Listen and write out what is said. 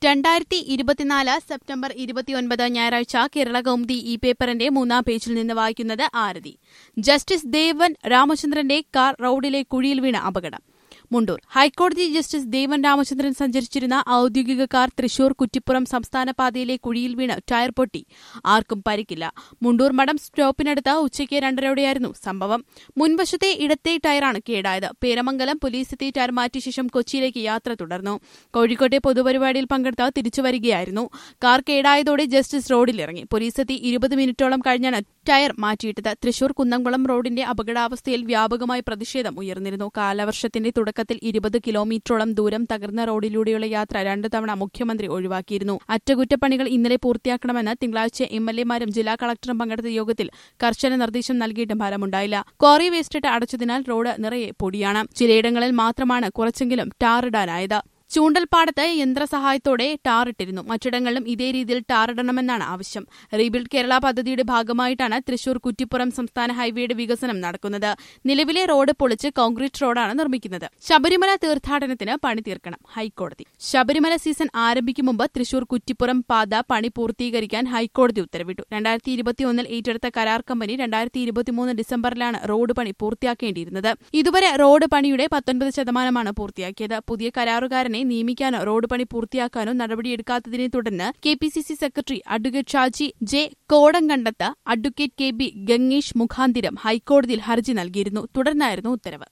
2024 September 29 ഞായറാഴ്ച കേരള കൗമുദി ഈ പേപ്പറിന്റെ 3-ാം പേജിൽ നിന്ന് വായിക്കുന്നത് ആരതി. ജസ്റ്റിസ് ദേവൻ രാമചന്ദ്രന്റെ കാർ റോഡിലെ കുഴിയിൽ വീണ അപകടം. മുണ്ടൂർ ഹൈക്കോടതി ജസ്റ്റിസ് ദേവൻ രാമചന്ദ്രൻ സഞ്ചരിച്ചിരുന്ന ഔദ്യോഗിക കാർ തൃശൂർ കുറ്റിപ്പുറം സംസ്ഥാന പാതയിലെ കുഴിയിൽ വീണ് ടയർ പൊട്ടി. ആർക്കും പരിക്കില്ല. മുണ്ടൂർ മഠം സ്റ്റോപ്പിനടുത്ത് ഉച്ചയ്ക്ക് 2:30 സംഭവം. മുൻവശത്തെ ഇടത്തെ ടയറാണ് കേടായത്. പേരമംഗലം പോലീസ് എത്തി ടയർ മാറ്റിയ ശേഷം കൊച്ചിയിലേക്ക് യാത്ര തുടർന്നു. കോഴിക്കോട്ടെ പൊതുപരിപാടിയിൽ പങ്കെടുത്ത് തിരിച്ചുവരികയായിരുന്നു. കാർ കേടായതോടെ ജസ്റ്റിസ് റോഡിലിറങ്ങി. പോലീസ് എത്തി 20 മിനിറ്റോളം കഴിഞ്ഞാണ് ടയർ മാറ്റിയിട്ടത്. തൃശൂർ കുന്നംകുളം റോഡിന്റെ അപകടാവസ്ഥയിൽ വ്യാപകമായി പ്രതിഷേധം ഉയർന്നിരുന്നു. കാലവർഷത്തിന്റെ തുടക്കത്തിൽ 20 കിലോമീറ്ററോളം ദൂരം തകർന്ന റോഡിലൂടെയുള്ള യാത്ര 2 തവണ മുഖ്യമന്ത്രി ഒഴിവാക്കിയിരുന്നു. അറ്റകുറ്റപ്പണികൾ ഇന്നലെ പൂർത്തിയാക്കണമെന്ന് തിങ്കളാഴ്ച എംഎൽഎമാരും ജില്ലാ കളക്ടറും പങ്കെടുത്ത യോഗത്തിൽ കർശന നിർദ്ദേശം നൽകിയിട്ടും ഫലമുണ്ടായില്ല. ക്വാറി വേസ്റ്റിട്ട് അടച്ചതിനാൽ റോഡ് നിറയെ പൊടിയാണ്. ചിലയിടങ്ങളിൽ മാത്രമാണ് കുറച്ചെങ്കിലും ടാറിടാനായത്. ചൂണ്ടൽപ്പാടത്ത് യന്ത്രസഹായത്തോടെ ടാറിട്ടിരുന്നു. മറ്റിടങ്ങളിലും ഇതേ രീതിയിൽ ടാറിടണമെന്നാണ് ആവശ്യം. റീബിൽഡ് കേരള പദ്ധതിയുടെ ഭാഗമായിട്ടാണ് തൃശൂർ കുറ്റിപ്പുറം സംസ്ഥാന ഹൈവേയുടെ വികസനം നടക്കുന്നത്. നിലവിലെ റോഡ് പൊളിച്ച് കോൺക്രീറ്റ് റോഡാണ് നിർമ്മിക്കുന്നത്. ശബരിമല തീർത്ഥാടനത്തിന് പണി തീർക്കണം ഹൈക്കോടതി. ശബരിമല സീസൺ ആരംഭിക്കും മുമ്പ് തൃശൂർ കുറ്റിപ്പുറം പാത പണി പൂർത്തീകരിക്കാൻ ഹൈക്കോടതി ഉത്തരവിട്ടു. 2021 ഏറ്റെടുത്ത കരാർ കമ്പനി 2023 ഡിസംബറിലാണ് റോഡ് പണി പൂർത്തിയാക്കേണ്ടിയിരുന്നത്. ഇതുവരെ റോഡ് പണിയുടെ 19% പൂർത്തിയാക്കിയത്. പുതിയ കരാറുകാരനെ നിയമിക്കാനോ റോഡ് പണി പൂർത്തിയാക്കാനോ നടപടിയെടുക്കാത്തതിനെ തുടർന്ന് KPCC secretary advocate Shaji J Kodankandath advocate K B Gangesh മുഖാന്തിരം ഹൈക്കോടതിയിൽ ഹർജി നൽകിയിരുന്നു. തുടർന്നായിരുന്നു ഉത്തരവ്.